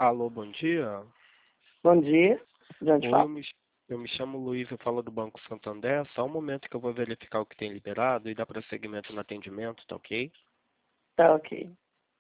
Alô, bom dia. Bom dia. De onde Oi, fala? eu me chamo Luiz, eu falo do Banco Santander. Só um momento que eu vou verificar o que tem liberado e dar prosseguimento no atendimento, tá ok? Tá ok.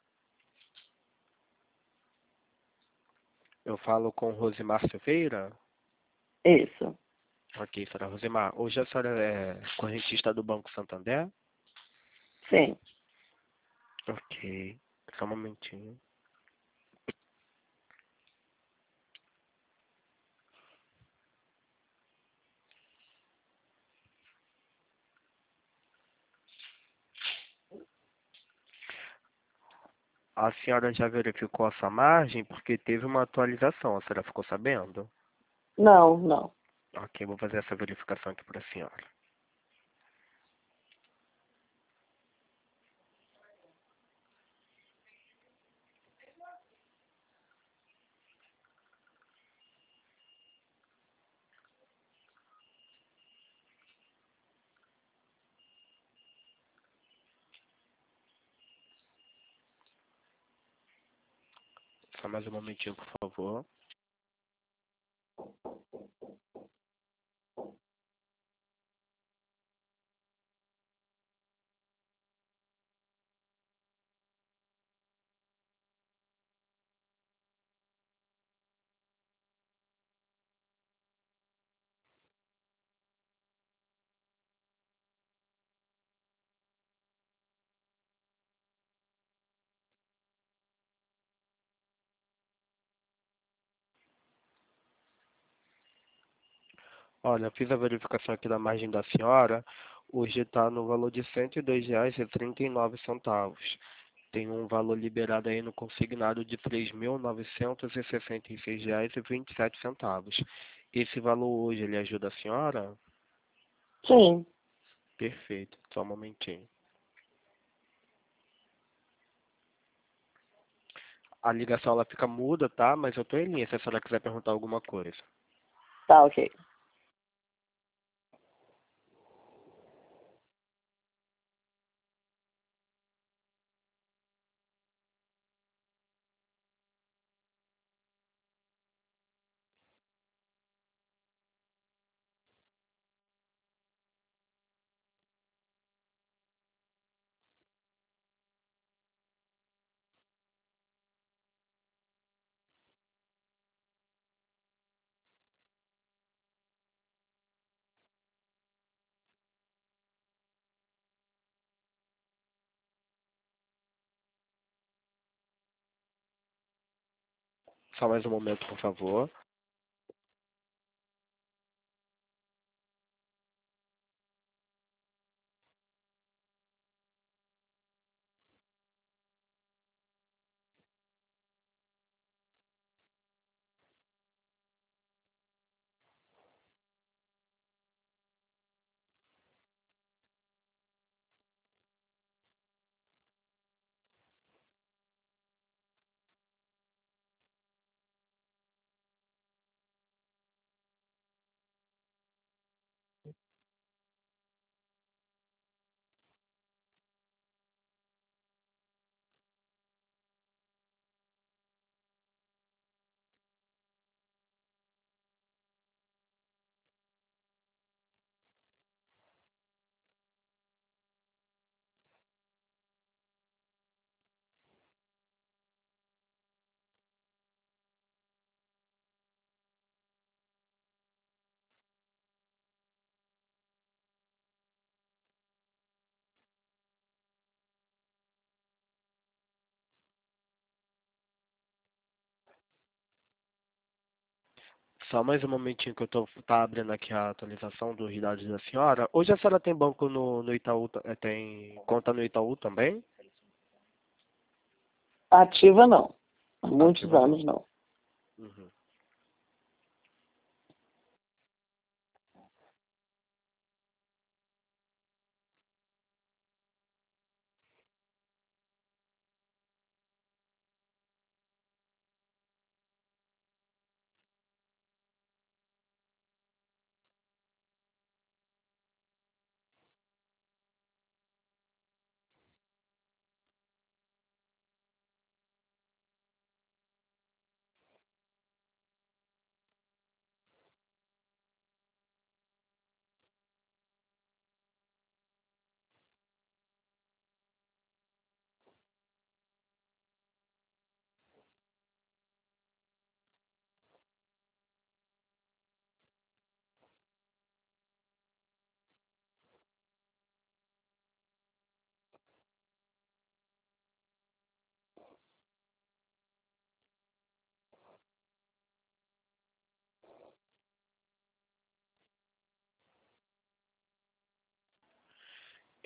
Eu falo com Rosimar Silveira. Isso. Ok, senhora Rosimar. Hoje a senhora é correntista do Banco Santander? Sim. Ok, só um momentinho. A senhora já verificou a sua margem? Porque teve uma atualização, a senhora ficou sabendo? Não, não. Ok, vou fazer essa verificação aqui para a senhora. Só mais um momentinho, por favor. Olha, fiz a verificação aqui da margem da senhora. Hoje está no valor de R$ 102,39. Tem um valor liberado aí no consignado de R$ 3.966,27. Esse valor hoje, ele ajuda a senhora? Sim. Perfeito. Só um momentinho. A ligação ela fica muda, tá? Mas eu tô em linha se a senhora quiser perguntar alguma coisa. Tá ok. Só mais um momento, por favor. Só mais um momentinho que eu tá abrindo aqui a atualização dos dados da senhora. Hoje a senhora tem banco no Itaú, tem conta no Itaú também? Ativa não. Há muitos Ativa não. anos não. Uhum.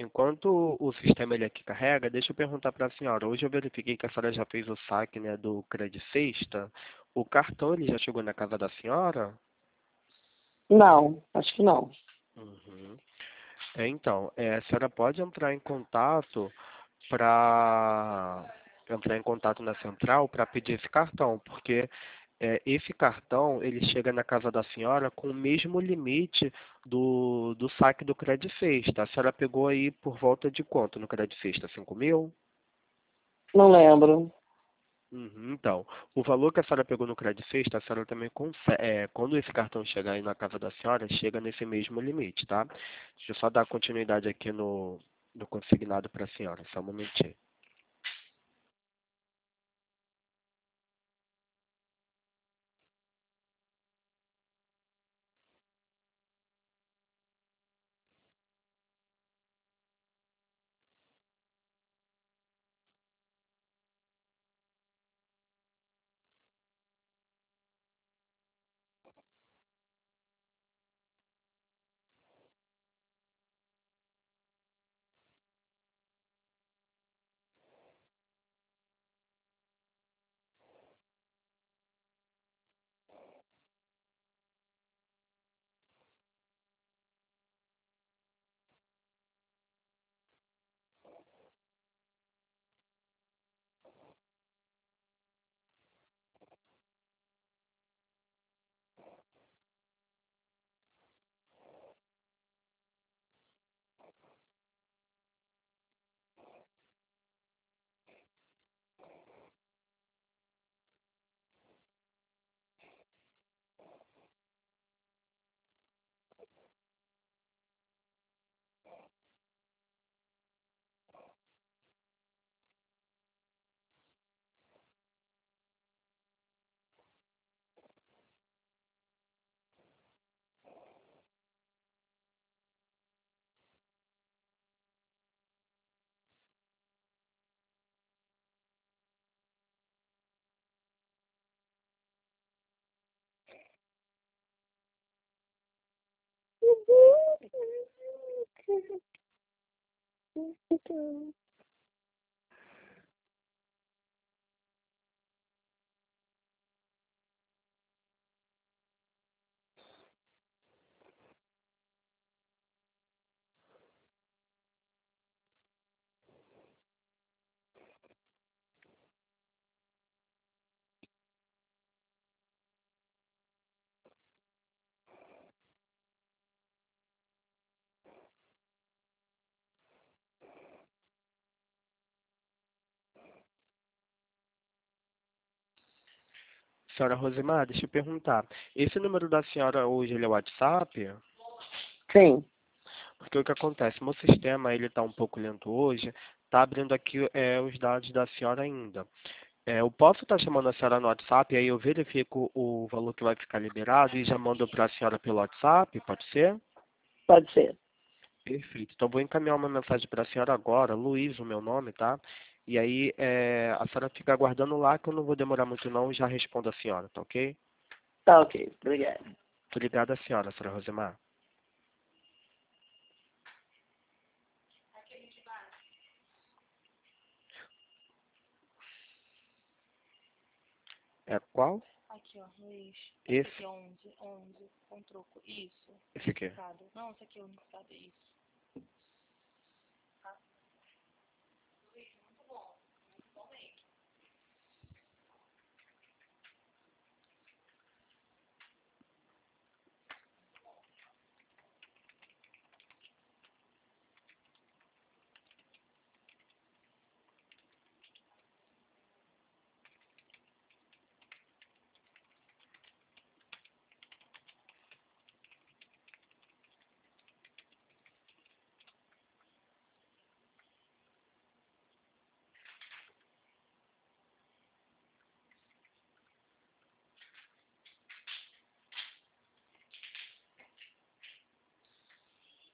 Enquanto o sistema ele aqui carrega, deixa eu perguntar para a senhora. Hoje eu verifiquei que a senhora já fez o saque, né, do Credit Sexta. O cartão ele já chegou na casa da senhora? Não, acho que não. Uhum. Então, a senhora pode entrar em contato para entrar em contato na central para pedir esse cartão, porque esse cartão ele chega na casa da senhora com o mesmo limite do saque do Credit Sexta. A senhora pegou aí por volta de quanto no Credit Sexta? 5.000? Não lembro. Uhum. Então, o valor que a senhora pegou no Credit Sexta, a senhora também consegue, quando esse cartão chegar aí na casa da senhora, chega nesse mesmo limite, tá? Deixa eu só dar continuidade aqui no consignado para a senhora, só um momentinho. Senhora Rosemar, deixa eu perguntar. Esse número da senhora hoje, ele é o WhatsApp? Sim, Porque o que acontece? Meu sistema, ele está um pouco lento hoje, está abrindo aqui os dados da senhora ainda. Eu posso estar chamando a senhora no WhatsApp, aí eu verifico o valor que vai ficar liberado e já mando para a senhora pelo WhatsApp, pode ser? pode ser. Perfeito. Então, vou encaminhar uma mensagem para a senhora agora, Luiz, o meu nome, tá? E aí, a senhora fica aguardando lá, que eu não vou demorar muito não, já respondo a senhora, tá ok? Tá ok, obrigado. Obrigado a senhora Rosemar. É qual? Aqui, ó, Luiz. Esse? Aqui é 11, com troco. Isso. Esse aqui. Unificado. Não, esse aqui é unificado, isso.